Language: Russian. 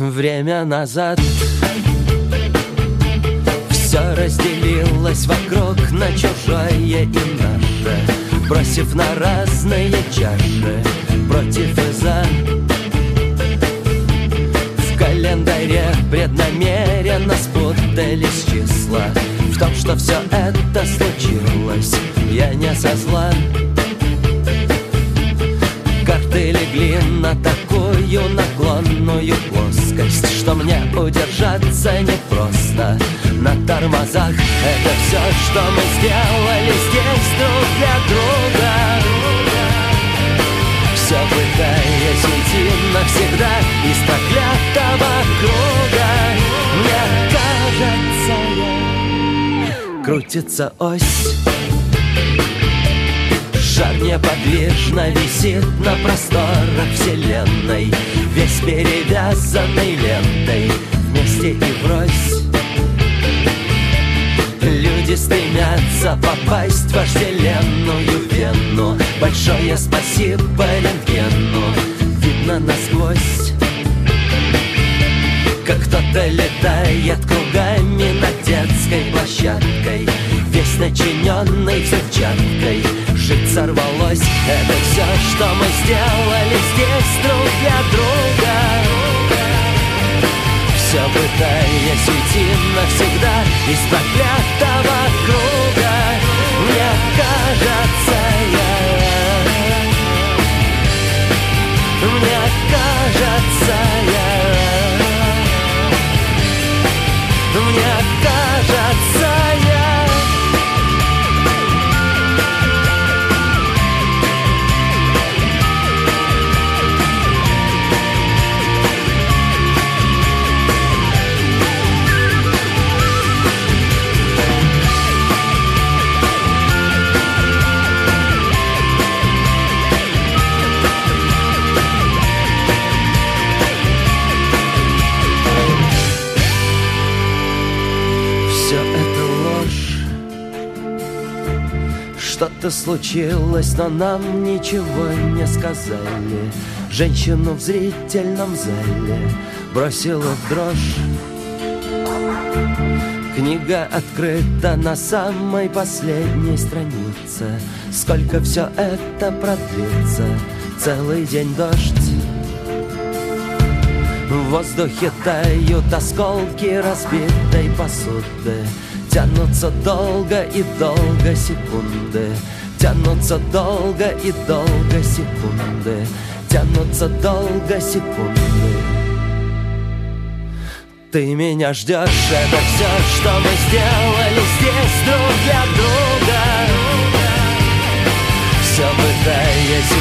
время назад. Все разделилось вокруг на чужое и наше, бросив на разные чаши, против и за. В календаре преднамеренно спутались числа. В том, что все это случилось, я не со зла. Карты легли на такую наклонную плоскость, что мне удержаться непросто на тормозах. Это все, что мы сделали здесь друг для друга, все пытаясь уйти навсегда из проклятого круга. Мне кажется, крутится ось, шар неподвижно висит на просторах вселенной, весь перевязанный лентой, вместе и врозь. Люди стремятся попасть в вожделенную вену. Большое спасибо рентгену, видно насквозь, как кто-то летает кругами над детской площадкой, весь начиненный взрывчаткой. Жить сорвалось, это все, что мы сделали здесь друг для друга, все пытаясь уйти навсегда из проклятого круга. Мне кажется, мне кажется, мне кажется, что-то случилось, но нам ничего не сказали. Женщину в зрительном зале бросила в дрожь. Книга открыта на самой последней странице. Сколько все это продлится? Целый день дождь. В воздухе тают осколки разбитой посуды. Тянутся долго и долго секунды, тянутся долго и долго секунды, тянутся долго секунды. Ты меня ждешь, это все, что мы сделали здесь друг для друга, все пытаясь